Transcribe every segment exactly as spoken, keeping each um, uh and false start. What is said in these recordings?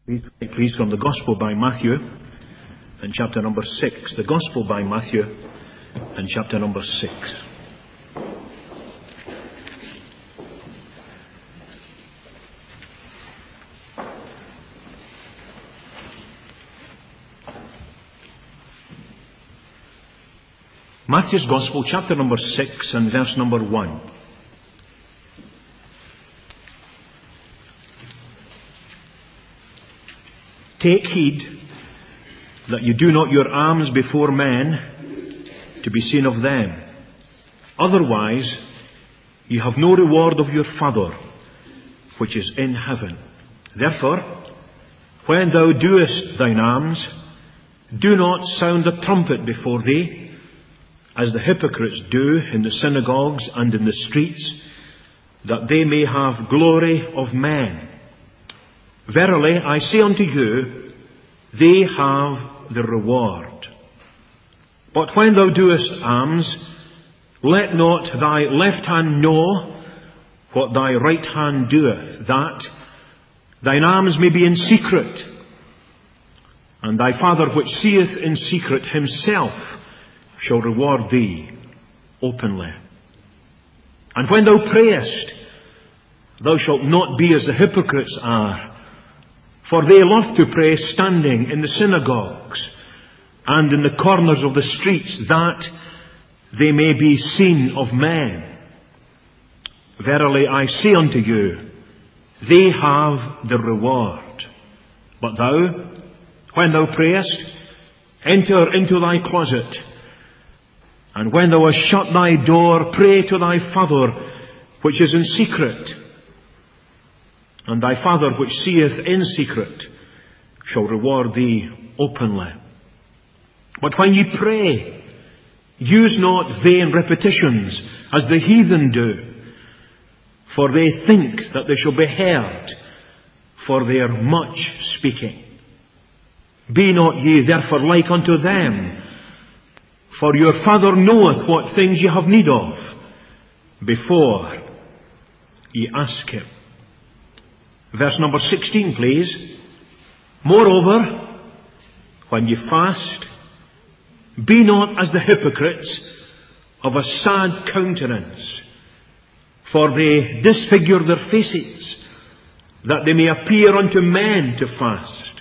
Please, please, from the Gospel by Matthew and chapter number six. The Gospel by Matthew and chapter number six. Matthew's Gospel, chapter number six and verse number one. Take heed that you do not your alms before men to be seen of them. Otherwise, you have no reward of your Father which is in heaven. Therefore, when thou doest thine alms, do not sound the trumpet before thee, as the hypocrites do in the synagogues and in the streets, that they may have glory of men. Verily, I say unto you, they have the reward. But when thou doest alms, let not thy left hand know what thy right hand doeth, that thine alms may be in secret. And thy Father which seeth in secret himself shall reward thee openly. And when thou prayest, thou shalt not be as the hypocrites are, for they love to pray standing in the synagogues and in the corners of the streets, that they may be seen of men. Verily I say unto you, they have the reward. But thou, when thou prayest, enter into thy closet, and when thou hast shut thy door, pray to thy Father which is in secret. And thy Father which seeth in secret shall reward thee openly. But when ye pray, use not vain repetitions, as the heathen do, for they think that they shall be heard for their much speaking. Be not ye therefore like unto them, for your Father knoweth what things ye have need of, before ye ask him. Verse number sixteen, please. Moreover, when ye fast, be not as the hypocrites of a sad countenance, for they disfigure their faces, that they may appear unto men to fast.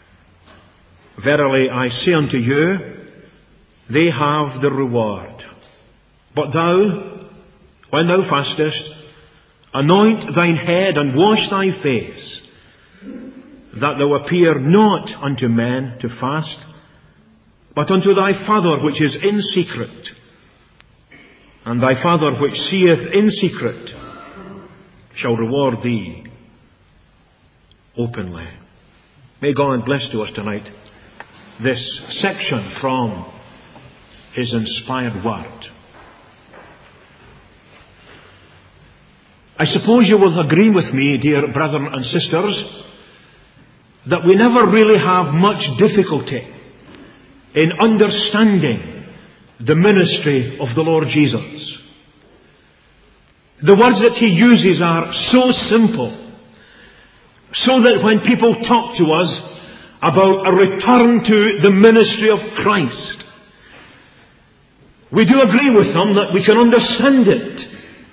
Verily I say unto you, they have the reward. But thou, when thou fastest, anoint thine head and wash thy face, that thou appear not unto men to fast, but unto thy Father which is in secret. And thy Father which seeth in secret shall reward thee openly. May God bless to us tonight this section from His inspired word. I suppose you will agree with me, dear brethren and sisters, that we never really have much difficulty in understanding the ministry of the Lord Jesus. The words that He uses are so simple, so that when people talk to us about a return to the ministry of Christ, we do agree with them that we can understand it.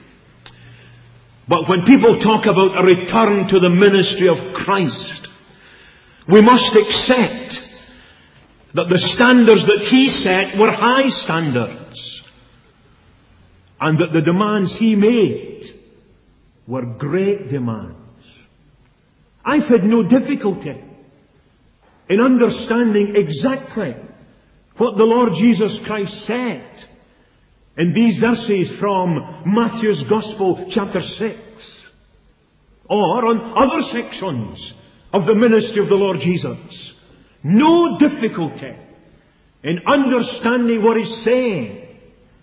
But when people talk about a return to the ministry of Christ, we must accept that the standards that He set were high standards, and that the demands He made were great demands. I've had no difficulty in understanding exactly what the Lord Jesus Christ said in these verses from Matthew's Gospel, chapter six, or on other sections of the ministry of the Lord Jesus. No difficulty in understanding what He's saying.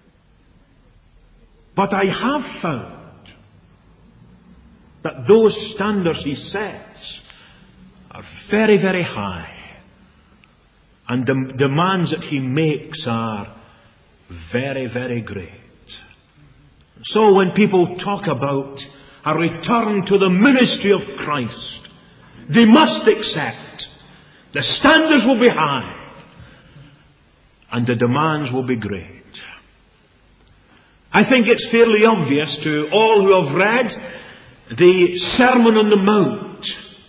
But I have found that those standards He sets are very, very high, and the demands that He makes are very, very great. So when people talk about a return to the ministry of Christ, they must accept. The standards will be high, and the demands will be great. I think it's fairly obvious to all who have read the Sermon on the Mount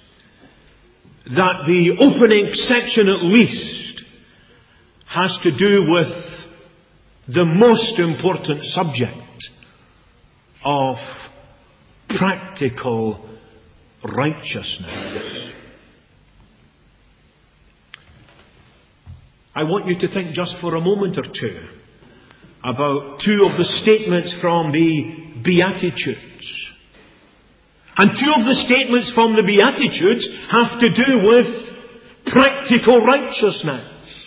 that the opening section at least has to do with the most important subject of practical righteousness. I want you to think just for a moment or two about two of the statements from the Beatitudes. And two of the statements from the Beatitudes have to do with practical righteousness.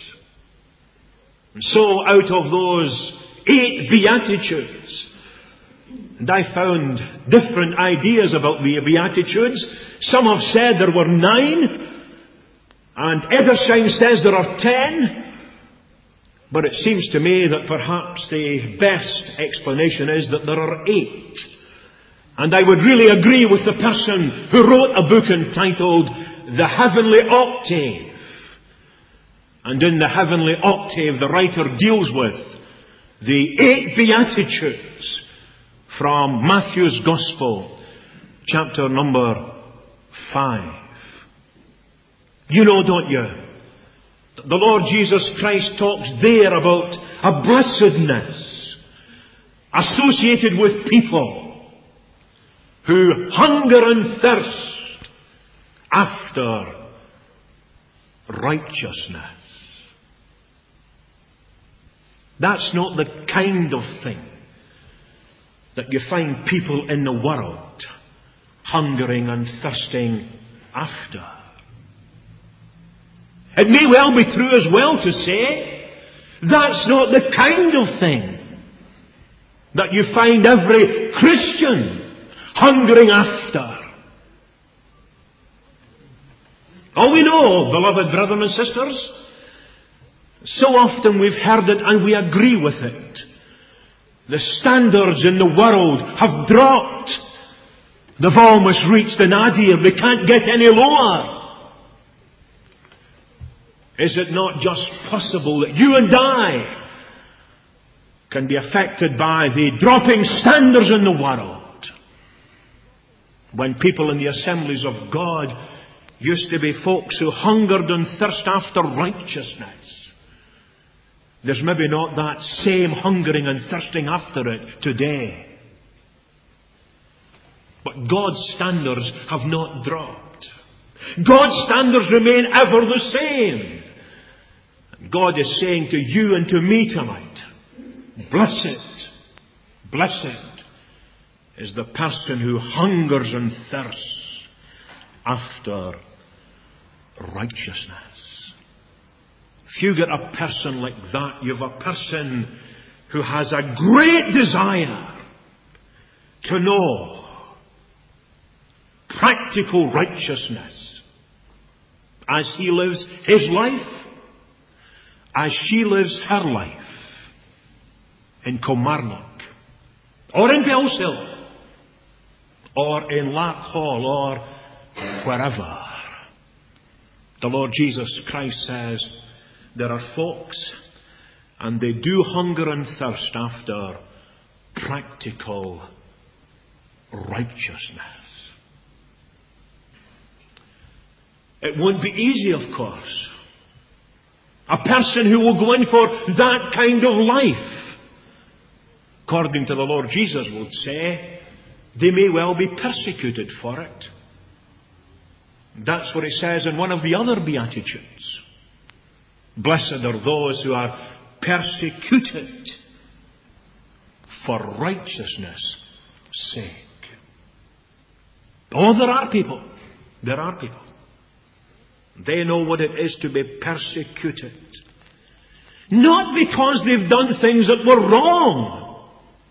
And so out of those eight Beatitudes, and I found different ideas about the Beatitudes. Some have said there were nine, and Edersheim says there are ten. But it seems to me that perhaps the best explanation is that there are eight. And I would really agree with the person who wrote a book entitled The Heavenly Octave. And in The Heavenly Octave, the writer deals with the eight Beatitudes from Matthew's Gospel, chapter number five. You know, don't you? The Lord Jesus Christ talks there about a blessedness associated with people who hunger and thirst after righteousness. That's not the kind of thing that you find people in the world hungering and thirsting after. It may well be true as well to say that's not the kind of thing that you find every Christian hungering after. Oh, we know, beloved brethren and sisters, so often we've heard it and we agree with it. The standards in the world have dropped. They've almost reached the nadir. They can't get any lower. Is it not just possible that you and I can be affected by the dropping standards in the world? When people in the assemblies of God used to be folks who hungered and thirsted after righteousness, there's maybe not that same hungering and thirsting after it today. But God's standards have not dropped. God's standards remain ever the same. God is saying to you and to me tonight, blessed, blessed is the person who hungers and thirsts after righteousness. If you get a person like that, you have a person who has a great desire to know practical righteousness as he lives his life, as she lives her life in Kilmarnock, or in Bellshill, or in Larkhall, or wherever. The Lord Jesus Christ says there are folks, and they do hunger and thirst after practical righteousness. It won't be easy, of course. A person who will go in for that kind of life, according to the Lord Jesus, would say, they may well be persecuted for it. That's what it says in one of the other Beatitudes. Blessed are those who are persecuted for righteousness' sake. Oh, there are people. There are people. They know what it is to be persecuted. Not because they've done things that were wrong,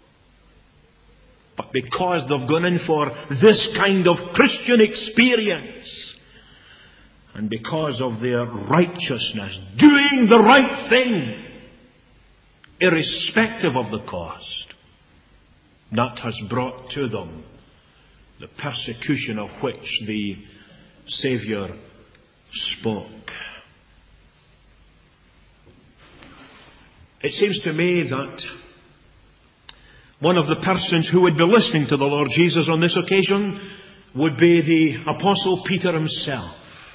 but because they've gone in for this kind of Christian experience. And because of their righteousness, doing the right thing, irrespective of the cost, that has brought to them the persecution of which the Saviour spoke. It seems to me that one of the persons who would be listening to the Lord Jesus on this occasion would be the Apostle Peter himself.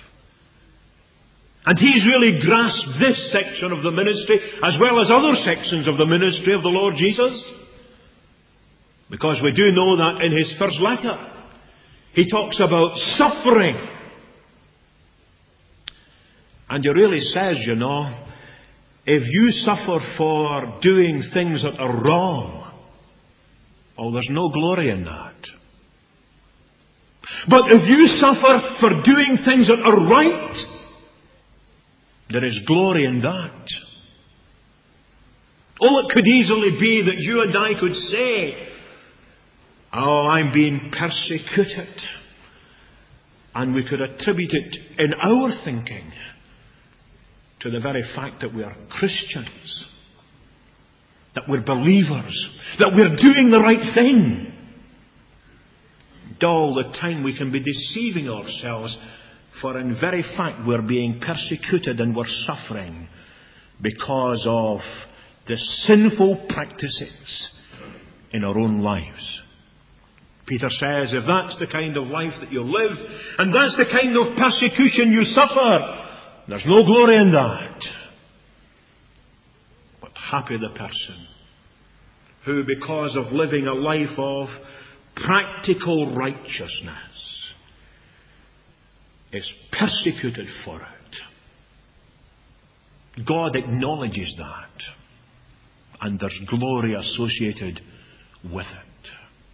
And he's really grasped this section of the ministry as well as other sections of the ministry of the Lord Jesus. Because we do know that in his first letter, he talks about suffering. And he really says, you know, if you suffer for doing things that are wrong, oh, there's no glory in that. But if you suffer for doing things that are right, there is glory in that. Oh, it could easily be that you and I could say, oh, I'm being persecuted. And we could attribute it in our thinking to the very fact that we are Christians, that we're believers, that we're doing the right thing. And all the time we can be deceiving ourselves, for in very fact we're being persecuted and we're suffering because of the sinful practices in our own lives. Peter says, if that's the kind of life that you live, and that's the kind of persecution you suffer, there's no glory in that. But happy the person who, because of living a life of practical righteousness, is persecuted for it. God acknowledges that, and there's glory associated with it.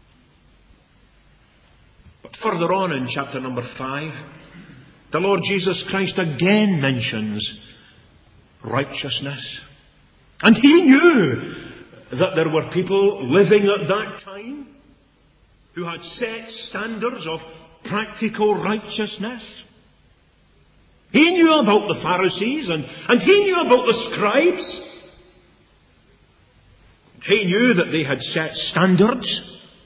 But further on in chapter number five, the Lord Jesus Christ again mentions righteousness. And he knew that there were people living at that time who had set standards of practical righteousness. He knew about the Pharisees and, and he knew about the scribes. He knew that they had set standards.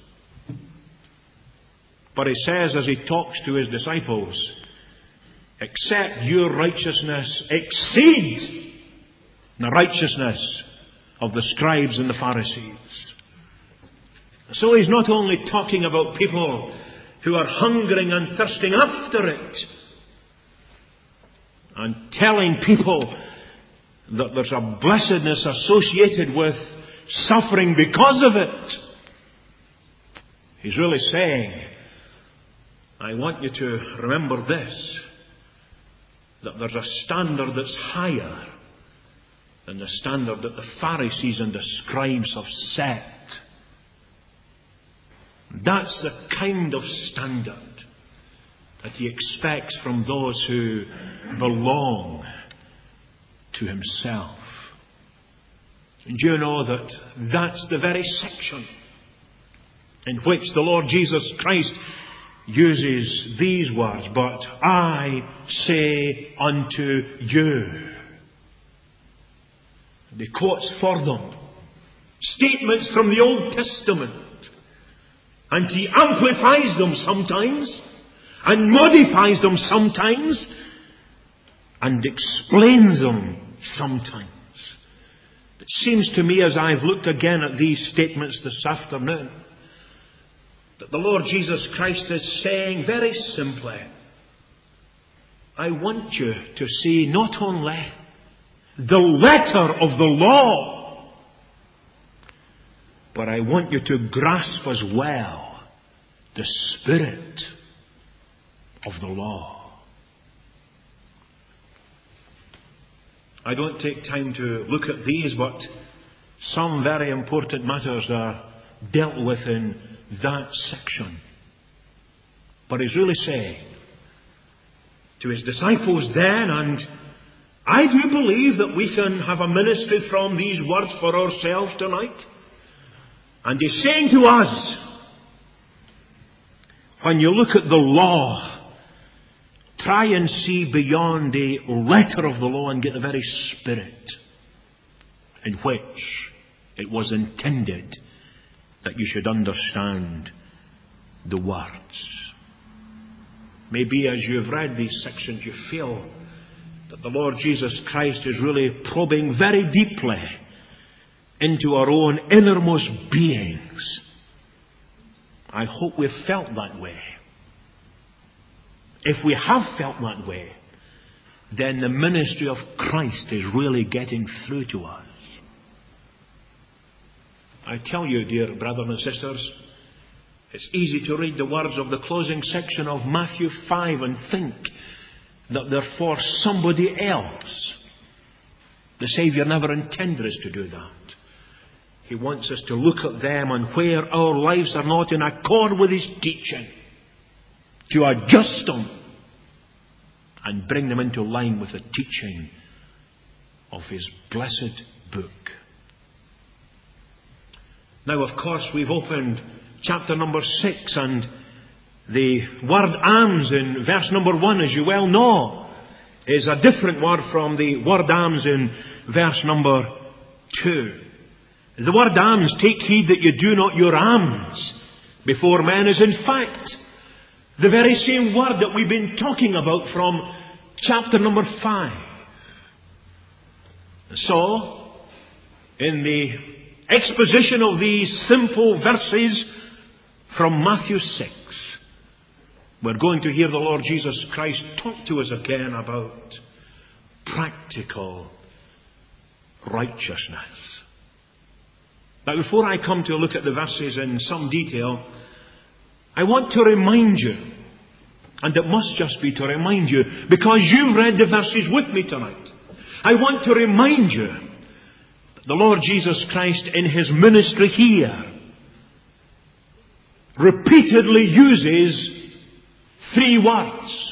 But he says as he talks to his disciples, except your righteousness exceed the righteousness of the scribes and the Pharisees. So he's not only talking about people who are hungering and thirsting after it, and telling people that there's a blessedness associated with suffering because of it. He's really saying, I want you to remember this, that there's a standard that's higher than the standard that the Pharisees and the scribes have set. That's the kind of standard that he expects from those who belong to himself. And you know that that's the very section in which the Lord Jesus Christ uses these words, but I say unto you. And he quotes for them statements from the Old Testament, and he amplifies them sometimes and modifies them sometimes and explains them sometimes. It seems to me, as I've looked again at these statements this afternoon, that the Lord Jesus Christ is saying very simply, I want you to see not only the letter of the law, but I want you to grasp as well the spirit of the law. I don't take time to look at these, but some very important matters are dealt with in that section. But he's really saying to his disciples then, and I do believe that we can have a ministry from these words for ourselves tonight. And he's saying to us, when you look at the law, try and see beyond the letter of the law and get the very spirit in which it was intended that you should understand the words. Maybe as you've read these sections, you feel that the Lord Jesus Christ is really probing very deeply into our own innermost beings. I hope we've felt that way. If we have felt that way, then the ministry of Christ is really getting through to us. I tell you, dear brothers and sisters, it's easy to read the words of the closing section of Matthew five and think that they're for somebody else. The Saviour never intended us to do that. He wants us to look at them, and where our lives are not in accord with His teaching, to adjust them and bring them into line with the teaching of His blessed book. Now, of course, we've opened chapter number six, and the word alms in verse number one, as you well know, is a different word from the word alms in verse number two. The word alms, take heed that you do not your alms before men, is in fact the very same word that we've been talking about from chapter number five. So, in the exposition of these simple verses from Matthew six, we're going to hear the Lord Jesus Christ talk to us again about practical righteousness. Now, before I come to look at the verses in some detail, I want to remind you, and it must just be to remind you, because you've read the verses with me tonight, I want to remind you that the Lord Jesus Christ in His ministry here repeatedly uses three words.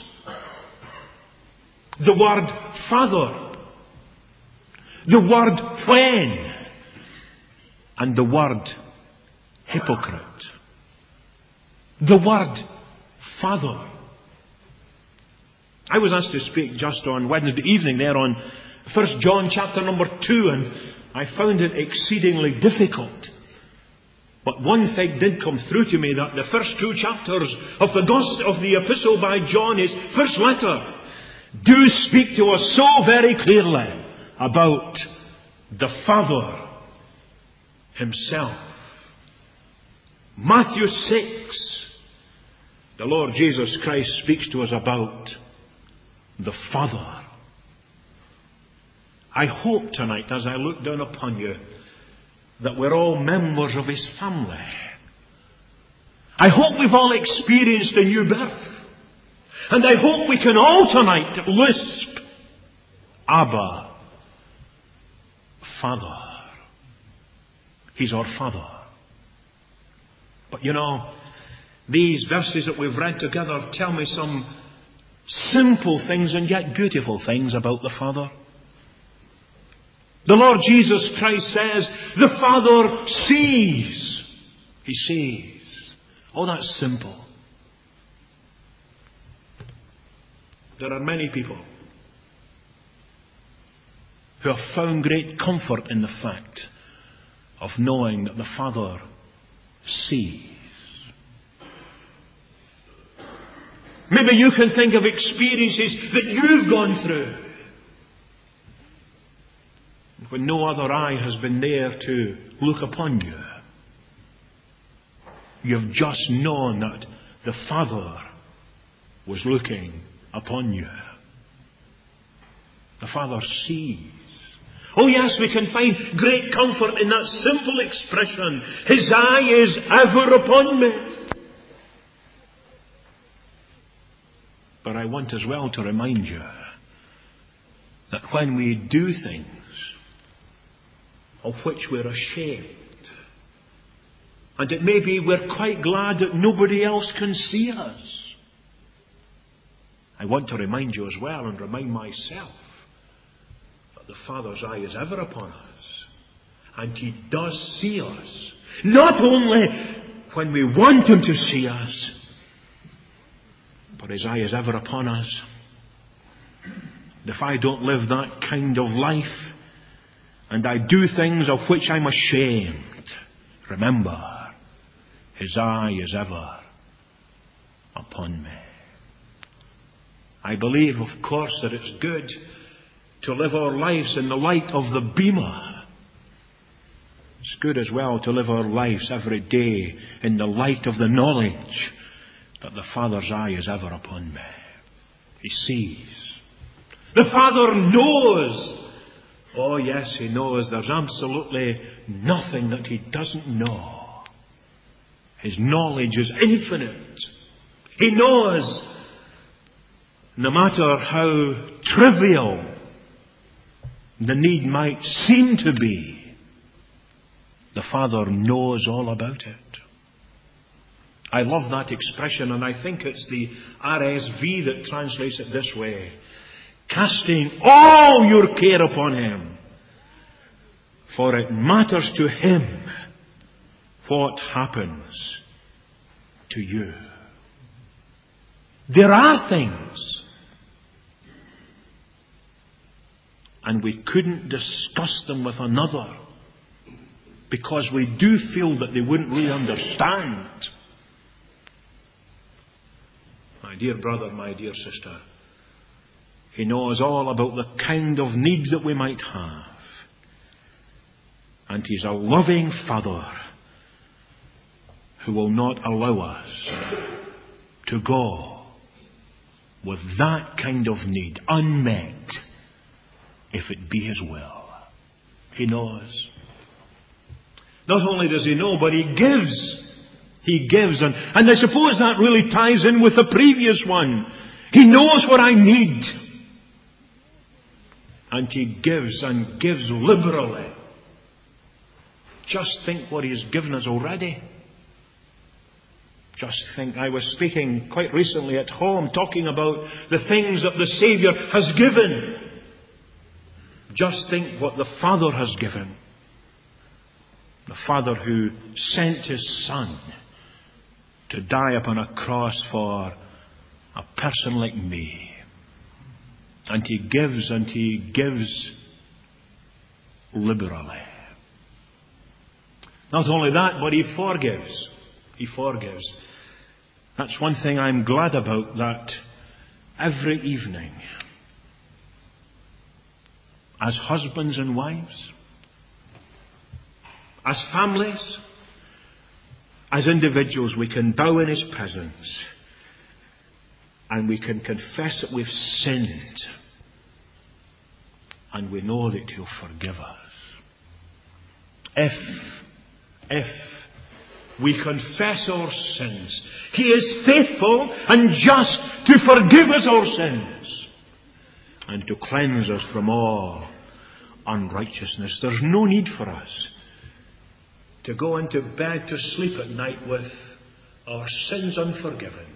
The word Father, the word when, and the word hypocrite. The word Father. I was asked to speak just on Wednesday evening there on First John chapter number two, and I found it exceedingly difficult. But one thing did come through to me, that the first two chapters of the gospel of the epistle by John, his first letter, do speak to us so very clearly about the Father Himself. Matthew six, the Lord Jesus Christ speaks to us about the Father. I hope tonight, as I look down upon you, that we're all members of His family. I hope we've all experienced a new birth. And I hope we can all tonight lisp, Abba, Father. He's our Father. But you know, these verses that we've read together tell me some simple things and yet beautiful things about the Father. The Lord Jesus Christ says, the Father sees. He sees. Oh, that's simple. There are many people who have found great comfort in the fact of knowing that the Father sees. Maybe you can think of experiences that you've gone through when no other eye has been there to look upon you. You've just known that the Father was looking upon you. The Father sees. Oh yes, we can find great comfort in that simple expression. His eye is ever upon me. But I want as well to remind you that when we do things of which we're ashamed, and it may be we're quite glad that nobody else can see us, I want to remind you as well, and remind myself, that the Father's eye is ever upon us. And He does see us. Not only when we want Him to see us, but His eye is ever upon us. And if I don't live that kind of life, and I do things of which I'm ashamed, remember, His eye is ever upon me. I believe, of course, that it's good to live our lives in the light of the Bema. It's good as well to live our lives every day in the light of the knowledge that the Father's eye is ever upon me. He sees. The Father knows. Oh yes, He knows. There's absolutely nothing that He doesn't know. His knowledge is infinite. He knows, no matter how trivial the need might seem to be, the Father knows all about it. I love that expression, and I think it's the R S V that translates it this way. Casting all your care upon Him, for it matters to Him what happens to you. There are things, and we couldn't discuss them with another because we do feel that they wouldn't really understand. My dear brother, my dear sister, He knows all about the kind of needs that we might have. And He's a loving Father who will not allow us to go with that kind of need unmet if it be His will. He knows. Not only does He know, but He gives. He gives. And, and I suppose that really ties in with the previous one. He knows what I need. And He gives, and gives liberally. Just think what He's given us already. Just think, I was speaking quite recently at home, talking about the things that the Saviour has given. Just think what the Father has given. The Father who sent His Son to die upon a cross for a person like me. And He gives, and He gives liberally. Not only that, but He forgives. He forgives. That's one thing I'm glad about, that every evening, as husbands and wives, as families, as individuals, we can bow in His presence and we can confess that we've sinned, and we know that He'll forgive us. If, if we confess our sins, He is faithful and just to forgive us our sins and to cleanse us from all unrighteousness. There's no need for us to go into bed to sleep at night with our sins unforgiven,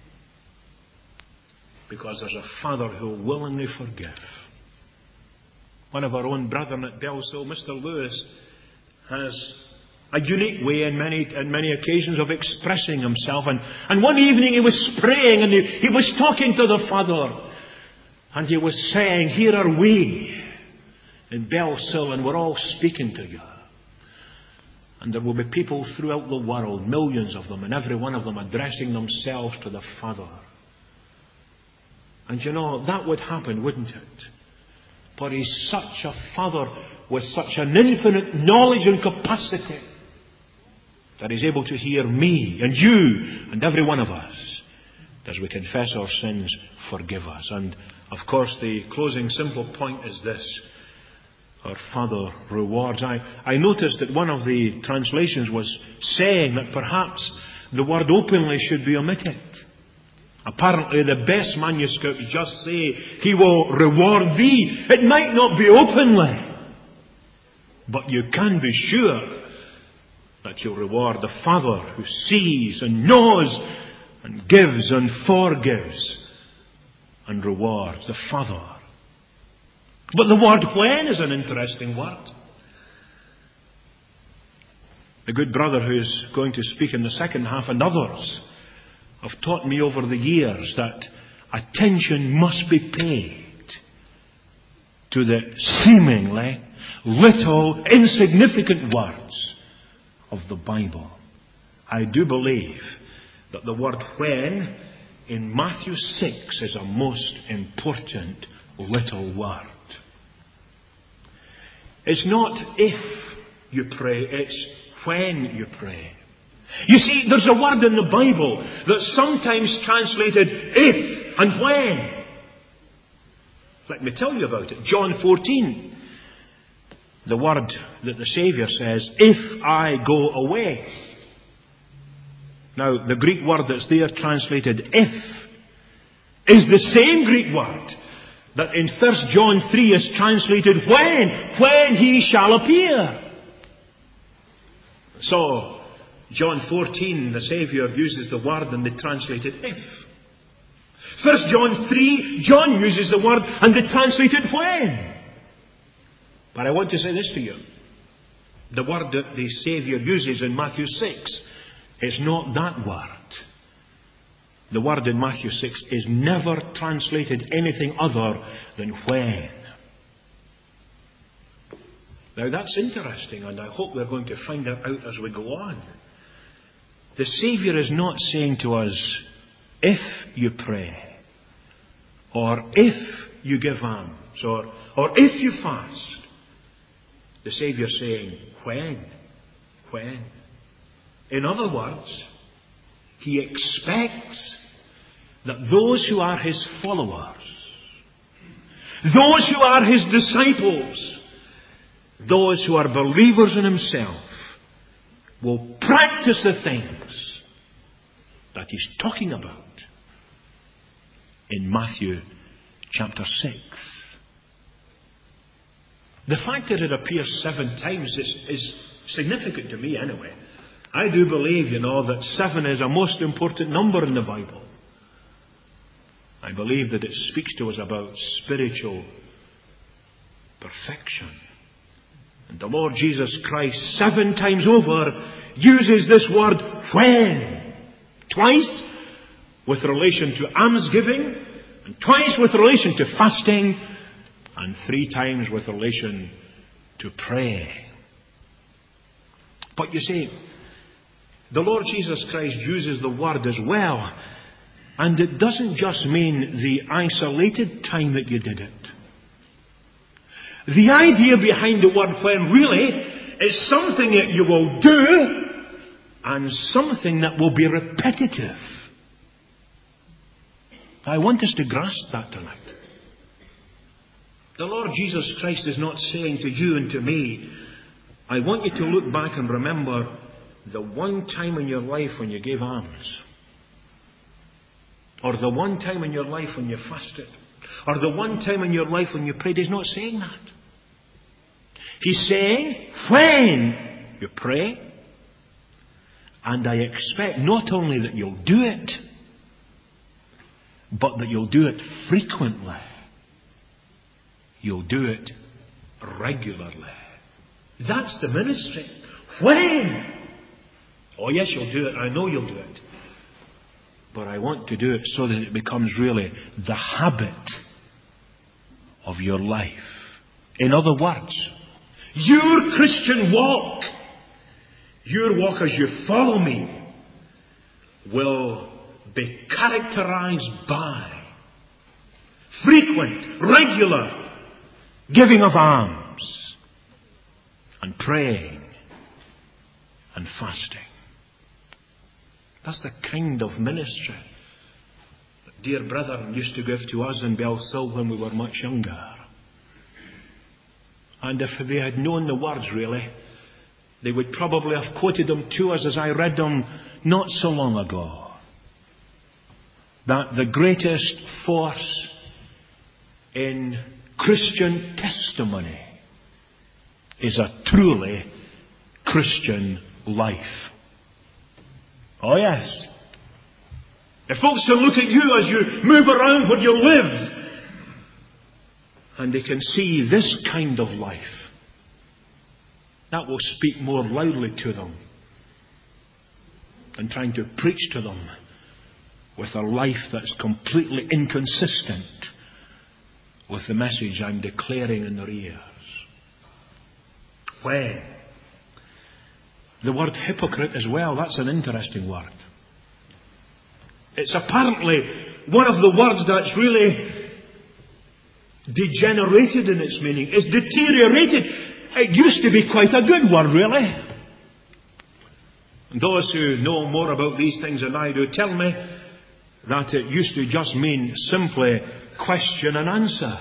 because there's a Father who will willingly forgive. One of our own brethren at Bellshill, Mister Lewis, has a unique way in many, in many occasions of expressing himself. And, and one evening he was praying, and he, he was talking to the Father. And he was saying, here are we in Bellshill, and we're all speaking to you. And there will be people throughout the world, millions of them, and every one of them addressing themselves to the Father. And you know, that would happen, wouldn't it? For He's such a Father with such an infinite knowledge and capacity that He's able to hear me and you and every one of us as we confess our sins. Forgive us. And of course the closing simple point is this: our Father rewards. I, I noticed that one of the translations was saying that perhaps the word openly should be omitted. Apparently the best manuscripts just say, He will reward thee. It might not be openly, but you can be sure that He'll reward the Father who sees and knows and gives and forgives and rewards. The Father. But the word when is an interesting word. The good brother who is going to speak in the second half, and others, have taught me over the years that attention must be paid to the seemingly little, insignificant words of the Bible. I do believe that the word when in Matthew six is a most important little word. It's not if you pray, it's when you pray. You see, there's a word in the Bible that's sometimes translated if and when. Let me tell you about it. John fourteen. The word that the Saviour says, if I go away. Now, the Greek word that's there translated if is the same Greek word that in First John three is translated when, when he shall appear. So, John fourteen, the Saviour uses the word and they translate it if. First John three, John uses the word and they translate it when. But I want to say this to you. The word that the Saviour uses in Matthew six is not that word. The word in Matthew six is never translated anything other than when. Now that's interesting, and I hope we're going to find that out as we go on. The Saviour is not saying to us, if you pray, or if you give alms, or, or if you fast. The Saviour is saying, when? When? In other words, He expects that those who are His followers, those who are His disciples, those who are believers in Himself, will practice the things that He's talking about in Matthew chapter six. The fact that it appears seven times is, is significant to me anyway. I do believe, you know, that seven is a most important number in the Bible. I believe that it speaks to us about spiritual perfection. And the Lord Jesus Christ, seven times over, uses this word, when. Twice with relation to almsgiving, and twice with relation to fasting, and three times with relation to praying. But you see, the Lord Jesus Christ uses the word as well, and it doesn't just mean the isolated time that you did it. The idea behind the word when really is something that you will do and something that will be repetitive. I want us to grasp that tonight. The Lord Jesus Christ is not saying to you and to me, I want you to look back and remember the one time in your life when you gave alms, or the one time in your life when you fasted, or the one time in your life when you prayed. He's not saying that. He's saying, when you pray, and I expect not only that you'll do it, but that you'll do it frequently. You'll do it regularly. That's the ministry. When? Oh yes, you'll do it. I know you'll do it. But I want to do it so that it becomes really the habit of your life. In other words, your Christian walk, your walk as you follow me, will be characterized by frequent, regular giving of alms and praying and fasting. That's the kind of ministry that dear brethren used to give to us in Bellshill when we were much younger. And if they had known the words really, they would probably have quoted them to us as I read them not so long ago. That the greatest force in Christian testimony is a truly Christian life. Oh yes. If folks can look at you as you move around where you live, and they can see this kind of life, that will speak more loudly to them than trying to preach to them with a life that's completely inconsistent with the message I'm declaring in their ears. When? The word hypocrite as well, that's an interesting word. It's apparently one of the words that's really degenerated in its meaning. It's deteriorated. It used to be quite a good word, really. And those who know more about these things than I do tell me that it used to just mean simply question and answer.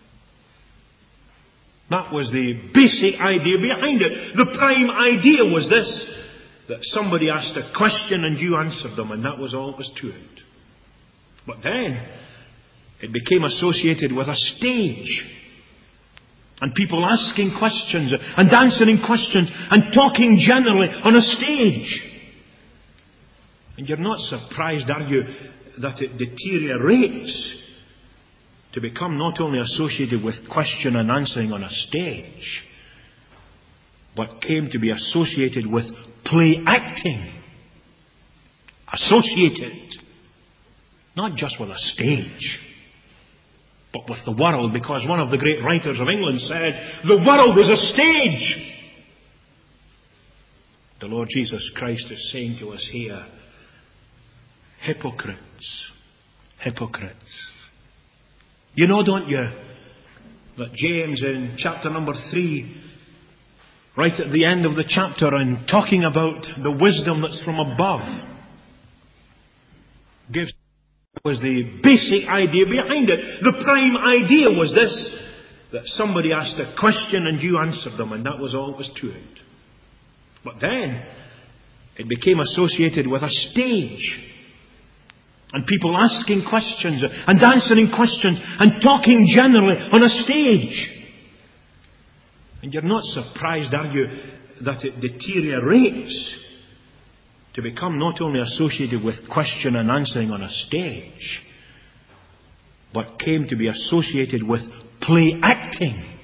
That was the basic idea behind it. The prime idea was this, that somebody asked a question and you answered them, and that was all there was to it. But then it became associated with a stage, and people asking questions and answering questions and talking generally on a stage. And you're not surprised, are you, that it deteriorates to become not only associated with question and answering on a stage, but came to be associated with play acting. Associated not just with a stage, but with the world, because one of the great writers of England said, the world is a stage. The Lord Jesus Christ is saying to us here, hypocrites, hypocrites. You know, don't you, that James in chapter number three, right at the end of the chapter, and talking about the wisdom that's from above, gives was the basic idea behind it. The prime idea was this, that somebody asked a question and you answered them, and that was all there was to it. But then it became associated with a stage, and people asking questions and answering questions and talking generally on a stage. And you're not surprised, are you, that it deteriorates to become not only associated with question and answering on a stage, but came to be associated with play acting.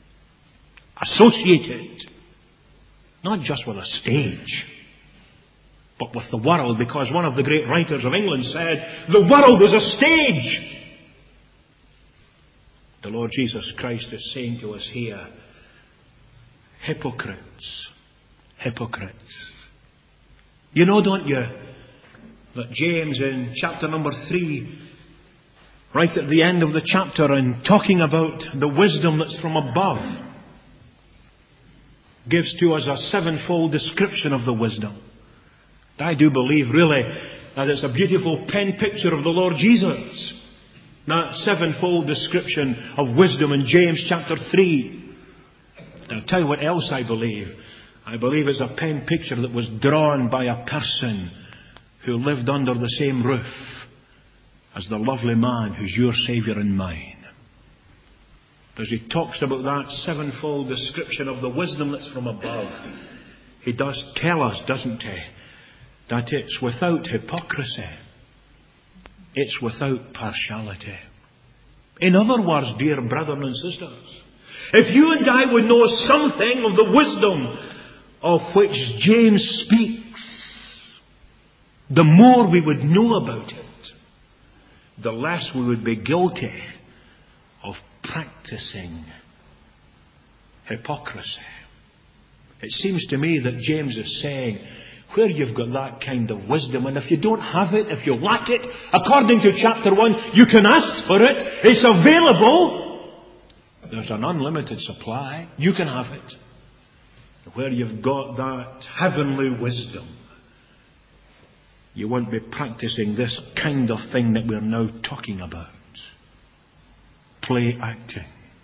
Associated not just with a stage, but with the world, because one of the great writers of England said, the world is a stage. The Lord Jesus Christ is saying to us here, hypocrites, hypocrites. You know, don't you, that James in chapter number three, right at the end of the chapter, and talking about the wisdom that's from above, gives to us a sevenfold description of the wisdom. I do believe, really, that it's a beautiful pen picture of the Lord Jesus. That sevenfold description of wisdom in James chapter three. Now, I'll tell you what else I believe. I believe it's a pen picture that was drawn by a person who lived under the same roof as the lovely man who's your Saviour and mine. As he talks about that sevenfold description of the wisdom that's from above, he does tell us, doesn't he, that it's without hypocrisy. It's without partiality. In other words, dear brethren and sisters, if you and I would know something of the wisdom of which James speaks, the more we would know about it, the less we would be guilty of practicing hypocrisy. It seems to me that James is saying, where you've got that kind of wisdom, and if you don't have it, if you lack it, according to chapter one, you can ask for it. It's available. There's an unlimited supply. You can have it. Where you've got that heavenly wisdom, you won't be practicing this kind of thing that we're now talking about. Play acting.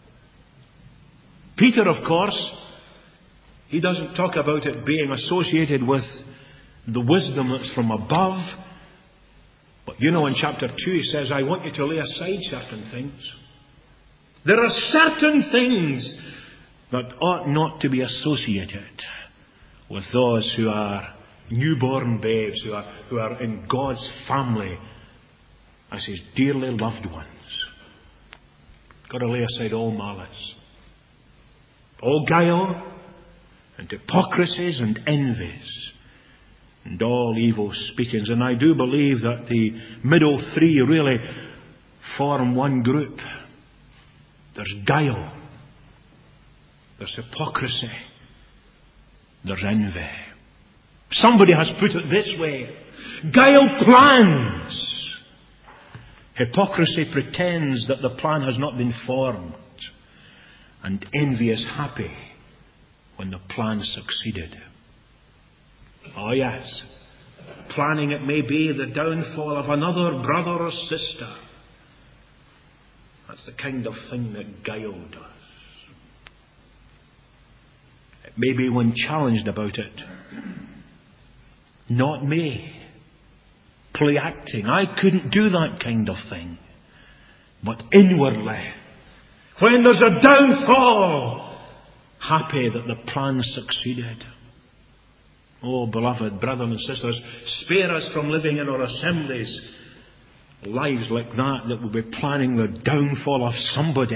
Peter, of course, he doesn't talk about it being associated with the wisdom that's from above. But you know, in chapter two he says, I want you to lay aside certain things. There are certain things that ought not to be associated with those who are newborn babes, who are, who are in God's family as His dearly loved ones. Got to lay aside all malice, all guile, and hypocrisies and envies, and all evil speakings. And I do believe that the middle three really form one group. There's guile, there's hypocrisy, there's envy. Somebody has put it this way: guile plans Hypocrisy pretends that the plan has not been formed. And envy is happy when the plan succeeded. Oh yes, planning it may be the downfall of another brother or sister. That's the kind of thing that guile does. It may be when challenged about it. Not me. Play acting. I couldn't do that kind of thing. But inwardly, when there's a downfall, happy that the plan succeeded. Oh, beloved brothers and sisters, spare us from living in our assemblies lives like that, that will be planning the downfall of somebody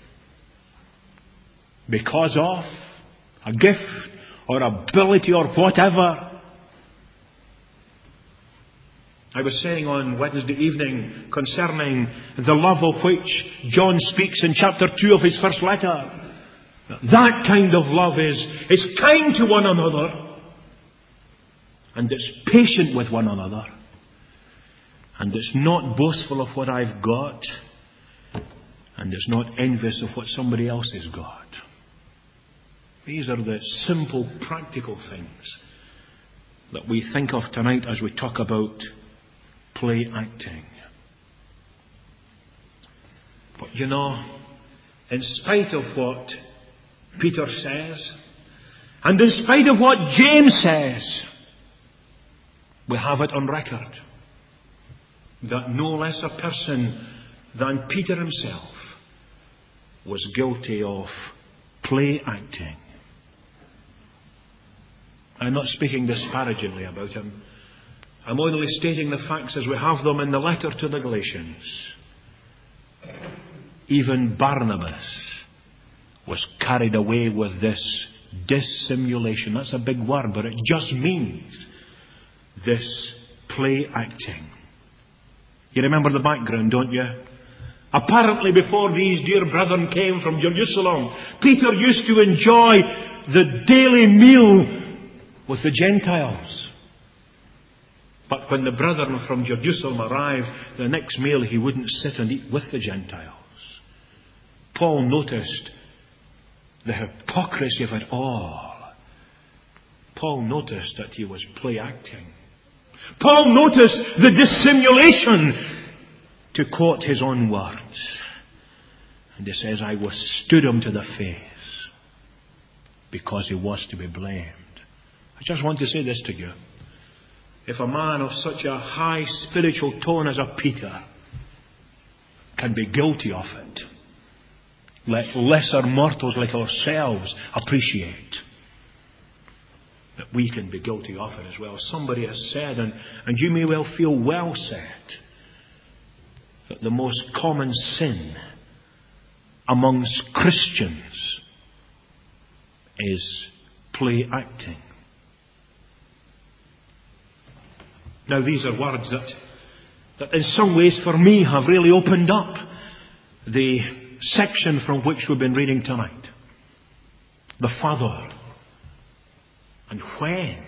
because of a gift or ability or whatever. I was saying on Wednesday evening concerning the love of which John speaks in chapter two of his first letter. That kind of love is, is kind to one another, and it's patient with one another, and it's not boastful of what I've got, and it's not envious of what somebody else has got. These are the simple, practical things that we think of tonight as we talk about play acting. But you know, in spite of what Peter says, and in spite of what James says, we have it on record that no less a person than Peter himself was guilty of play acting. I'm not speaking disparagingly about him. I'm only stating the facts as we have them in the letter to the Galatians. Even Barnabas was carried away with this dissimulation. That's a big word, but it just means this play acting. You remember the background, don't you? Apparently before these dear brethren came from Jerusalem, Peter used to enjoy the daily meal with the Gentiles. But when the brethren from Jerusalem arrived, the next meal he wouldn't sit and eat with the Gentiles. Paul noticed the hypocrisy of it all. Paul noticed that he was play acting. Paul noticed the dissimulation, to quote his own words. And he says, I withstood him to the face because he was to be blamed. I just want to say this to you. If a man of such a high spiritual tone as a Peter can be guilty of it, let lesser mortals like ourselves appreciate that we can be guilty of it as well. Somebody has said, and, and you may well feel well said, that the most common sin amongst Christians is play acting. Now these are words that, that in some ways for me have really opened up the section from which we've been reading tonight. The Father, and when,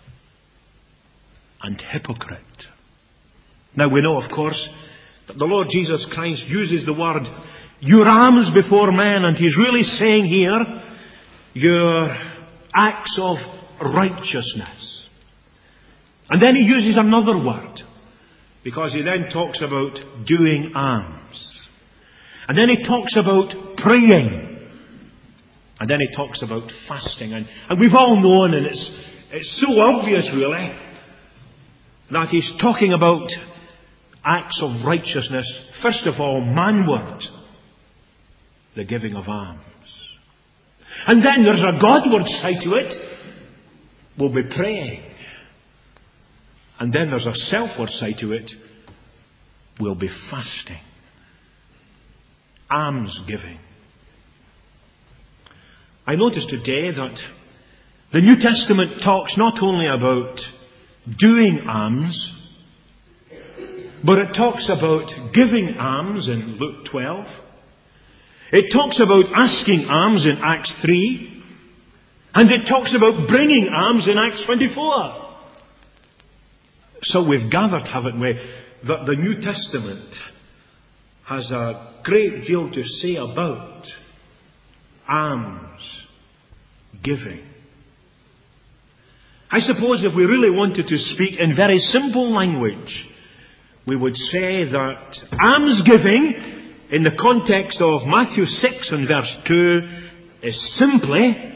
and hypocrite. Now we know, of course, that the Lord Jesus Christ uses the word your alms before men, and He's really saying here your acts of righteousness. And then He uses another word, because He then talks about doing alms. And then He talks about praying. And then He talks about fasting. And, and we've all known, and it's, it's so obvious really, that He's talking about acts of righteousness. First of all, manward, the giving of alms. And then there's a Godward side to it. We'll be praying. And then there's a selfward side to it. We'll be fasting. Alms giving. I noticed today that the New Testament talks not only about doing alms, but it talks about giving alms in Luke twelve. It talks about asking alms in Acts three. And it talks about bringing alms in Acts twenty-four. So we've gathered, haven't we, that the New Testament has a great deal to say about alms giving. I suppose if we really wanted to speak in very simple language, we would say that almsgiving, in the context of Matthew six and verse two, is simply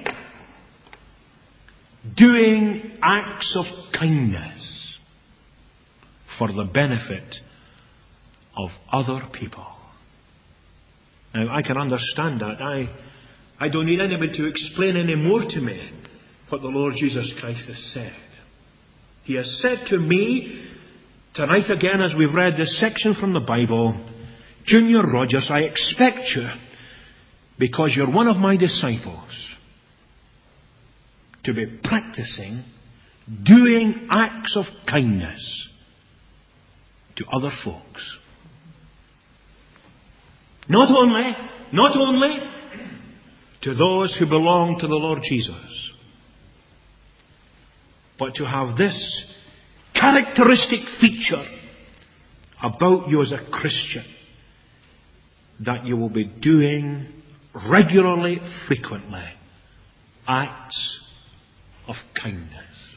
doing acts of kindness for the benefit of other people. Now, I can understand that. I, I don't need anybody to explain any more to me what the Lord Jesus Christ has said. He has said to me tonight again, as we've read this section from the Bible, Junior Rogers, I expect you, because you're one of my disciples, to be practicing doing acts of kindness to other folks. Not only, not only to those who belong to the Lord Jesus, but to have this characteristic feature about you as a Christian, that you will be doing regularly, frequently, acts of kindness.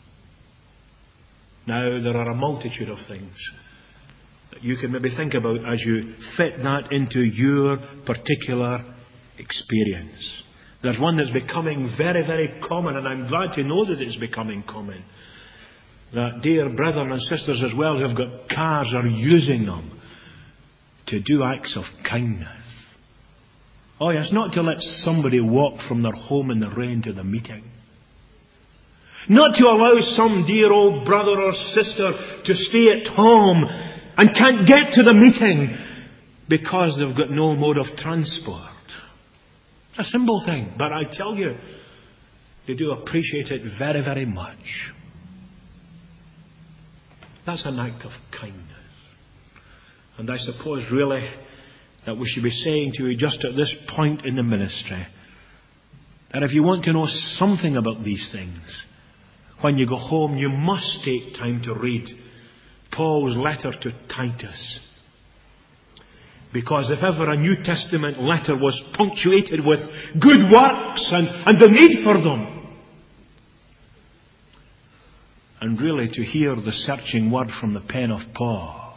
Now, there are a multitude of things that you can maybe think about as you fit that into your particular experience. There's one that's becoming very, very common, and I'm glad to know that it's becoming common. That dear brethren and sisters as well who've got cars are using them to do acts of kindness. Oh yes, not to let somebody walk from their home in the rain to the meeting. Not to allow some dear old brother or sister to stay at home and can't get to the meeting because they've got no mode of transport. It's a simple thing, but I tell you, they do appreciate it very, very much. That's an act of kindness. And I suppose really that we should be saying to you just at this point in the ministry that if you want to know something about these things, when you go home you must take time to read Paul's letter to Titus. Because if ever a New Testament letter was punctuated with good works and, and the need for them, and really to hear the searching word from the pen of Paul,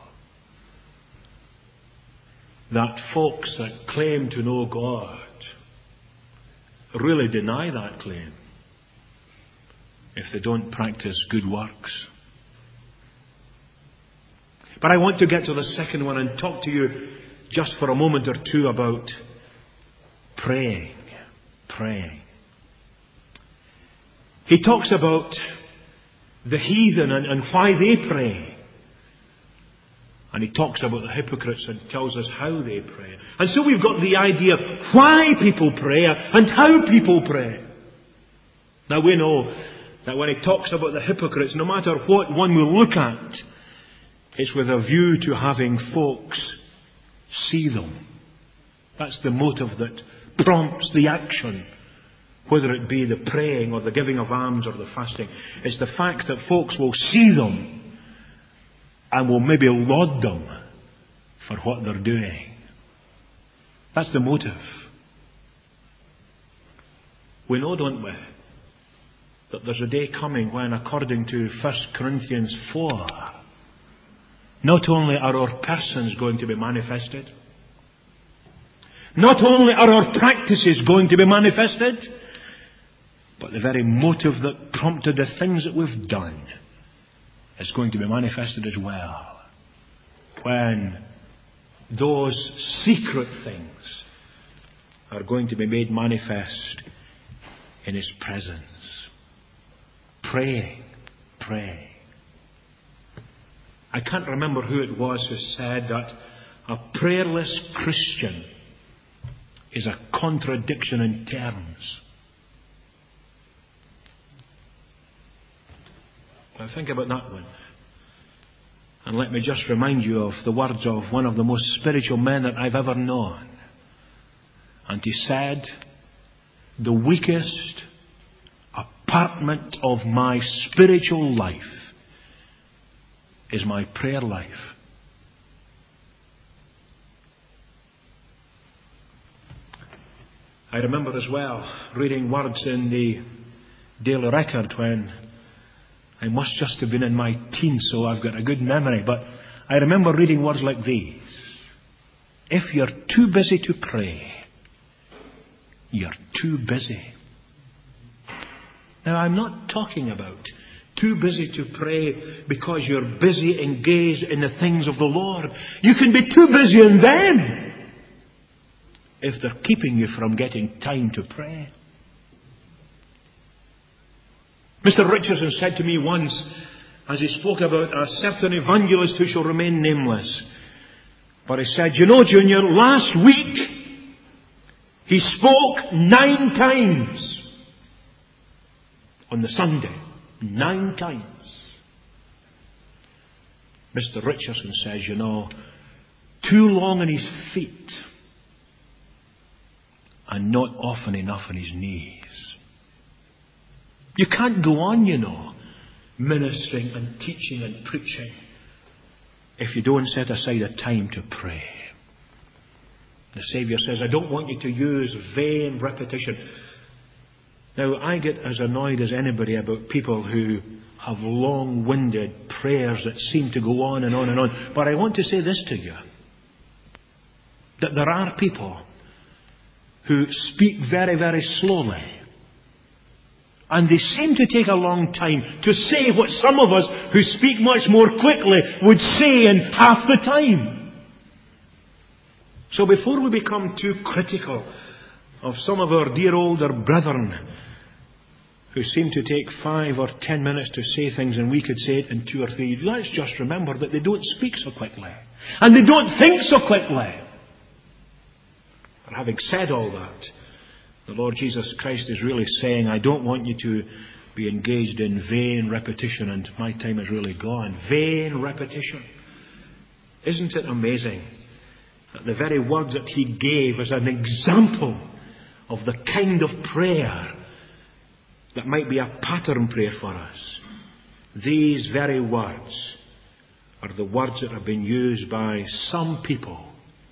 that folks that claim to know God really deny that claim if they don't practice good works. But I want to get to the second one and talk to you just for a moment or two about praying. Praying. He talks about the heathen and, and why they pray. And he talks about the hypocrites and tells us how they pray. And so we've got the idea why people pray and how people pray. Now we know that when he talks about the hypocrites, no matter what one will look at, it's with a view to having folks see them. That's the motive that prompts the action, whether it be the praying or the giving of alms or the fasting. It's the fact that folks will see them and will maybe laud them for what they're doing. That's the motive. We know, don't we, that there's a day coming when, according to First Corinthians four, not only are our persons going to be manifested, not only are our practices going to be manifested, but the very motive that prompted the things that we've done is going to be manifested as well. When those secret things are going to be made manifest in His presence. Praying, praying. I can't remember who it was who said that a prayerless Christian is a contradiction in terms. Now think about that one. And let me just remind you of the words of one of the most spiritual men that I've ever known. And he said, the weakest apartment of my spiritual life is my prayer life. I remember as well reading words in the Daily Record when I must just have been in my teens, so I've got a good memory. But I remember reading words like these. If you're too busy to pray, you're too busy. Now, I'm not talking about too busy to pray because you're busy engaged in the things of the Lord. You can be too busy in them if they're keeping you from getting time to pray. Mister Richardson said to me once, as he spoke about a certain evangelist who shall remain nameless, but he said, you know, Junior, last week he spoke nine times on the Sunday. Nine times. Mister Richardson says, you know, too long on his feet and not often enough on his knees. You can't go on, you know, ministering and teaching and preaching if you don't set aside a time to pray. The Saviour says, I don't want you to use vain repetition. Now, I get as annoyed as anybody about people who have long-winded prayers that seem to go on and on and on. But I want to say this to you, that there are people who speak very, very slowly. And they seem to take a long time to say what some of us who speak much more quickly would say in half the time. So before we become too critical of some of our dear older brethren who seem to take five or ten minutes to say things and we could say it in two or three, let's just remember that they don't speak so quickly. And they don't think so quickly. But having said all that, the Lord Jesus Christ is really saying, I don't want you to be engaged in vain repetition, and my time is really gone. Vain repetition. Isn't it amazing that the very words that He gave as an example of the kind of prayer that might be a pattern prayer for us, these very words are the words that have been used by some people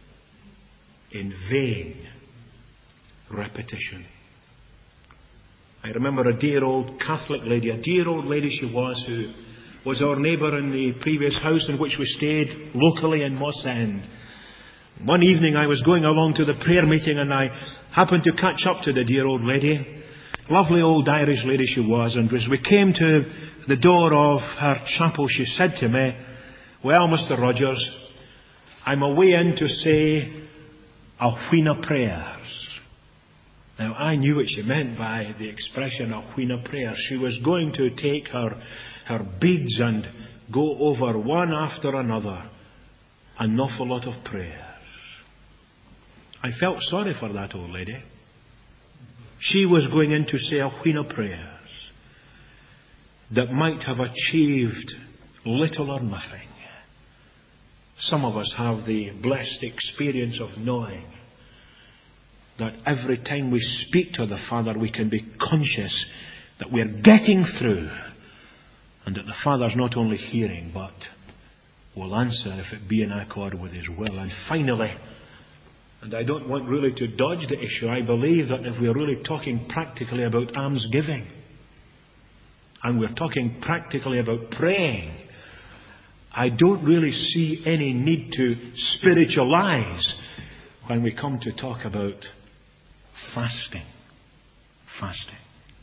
in vain repetition. I remember a dear old Catholic lady, a dear old lady she was, who was our neighbour in the previous house in which we stayed locally in Moss End. One evening I was going along to the prayer meeting and I happened to catch up to the dear old lady. Lovely old Irish lady she was, and as we came to the door of her chapel, she said to me, well, Mister Rogers, I'm away in to say a wheena prayers. Now, I knew what she meant by the expression a wheena prayer. She was going to take her, her beads and go over one after another an awful lot of prayers. I felt sorry for that old lady. She was going in to say a wheena prayers that might have achieved little or nothing. Some of us have the blessed experience of knowing that every time we speak to the Father, we can be conscious that we are getting through, and that the Father's not only hearing, but will answer if it be in accord with His will. And finally, and I don't want really to dodge the issue, I believe that if we're really talking practically about almsgiving, and we're talking practically about praying, I don't really see any need to spiritualize when we come to talk about fasting. Fasting.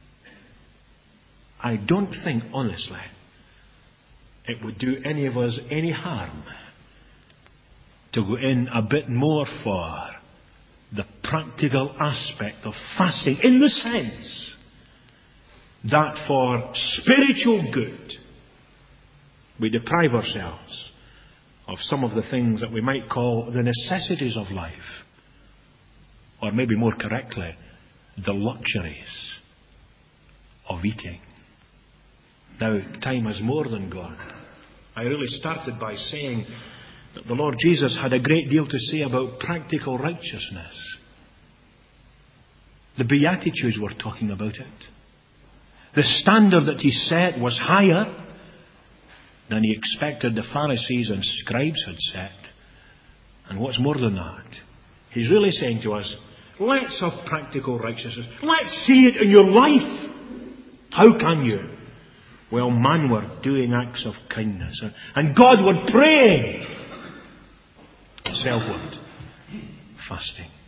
I don't think, honestly, it would do any of us any harm to go in a bit more for the practical aspect of fasting, in the sense that for spiritual good we deprive ourselves of some of the things that we might call the necessities of life, or maybe more correctly, the luxuries of eating. Now, time has more than gone. I really started by saying that the Lord Jesus had a great deal to say about practical righteousness. The Beatitudes were talking about it. The standard that He set was higher than He expected the Pharisees and scribes had set. And what's more than that, He's really saying to us, Let's have practical righteousness. Let's see it in your life. How can you? Well, man were doing acts of kindness. And God were praying. Self-word. Fasting.